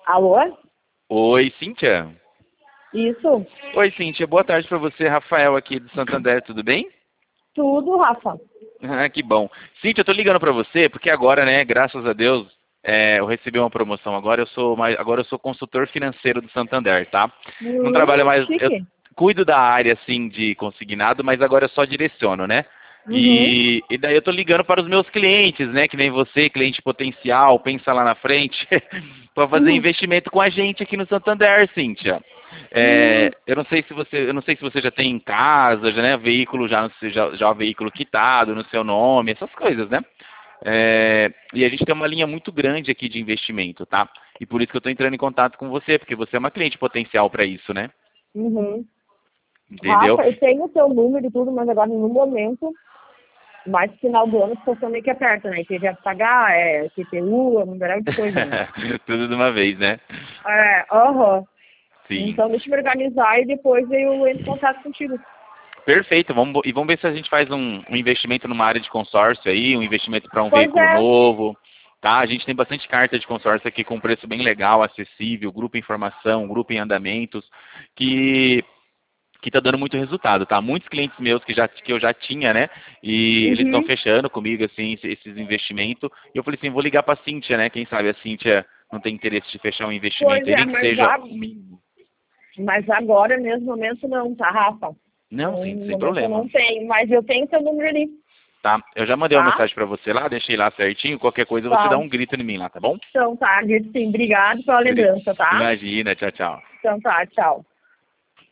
Alô? Oi, Cíntia. Isso? Oi, Cíntia. Boa tarde para você, Rafael aqui do Santander, tudo bem? Tudo, Rafa. Ah, que bom. Cíntia, eu tô ligando para você porque agora, né, graças a Deus, eu recebi uma promoção. Agora eu sou consultor financeiro do Santander, tá? Não trabalho mais, eu Chique. cuido da área assim de consignado, mas agora eu só direciono, né? Uhum. E daí eu tô ligando para os meus clientes, né, que nem você, cliente potencial, pensa lá na frente, para fazer Uhum. investimento com a gente aqui no Santander, Cíntia. Uhum. Eu não sei se você já tem em casa, já, né, veículo já o veículo quitado no seu nome, essas coisas, né? E a gente tem uma linha muito grande aqui de investimento, tá? E por isso que eu estou entrando em contato com você, porque você é uma cliente potencial para isso, né? Uhum. Entendeu? Rafa, eu tenho o teu número e tudo, mas agora no momento, mais no final do ano, a situação meio que aperta, né? IPVA pra pagar, IPTU, um milhão de coisas, né? Tudo de uma vez, né? Aham. Sim. Então deixa eu me organizar e depois eu entro em contato contigo. Perfeito. Vamos ver se a gente faz um investimento numa área de consórcio aí, um investimento para um Pois veículo é. novo. Tá? A gente tem bastante carta de consórcio aqui com preço bem legal, acessível, grupo em informação, grupo em andamentos, que que está dando muito resultado, tá? Muitos clientes meus que eu já tinha, né? E eles estão Uhum. fechando comigo, assim, esses investimentos. E eu falei assim, vou ligar para a Cíntia, né? Quem sabe a Cíntia não tem interesse de fechar um Pois investimento aí, é, nem que seja o mínimo. mas agora, nesse momento, não, tá, Rafa? Não, Então, Cíntia, no sem momento eu problema. não tenho, mas eu tenho teu número ali, Tá? Eu já mandei uma tá? mensagem para você lá, deixei lá certinho. Qualquer coisa você Tá. dá um grito em mim lá, tá bom? Então tá, sim, obrigado pela lembrança, tá? Imagina, tchau, tchau. Então tá, tchau.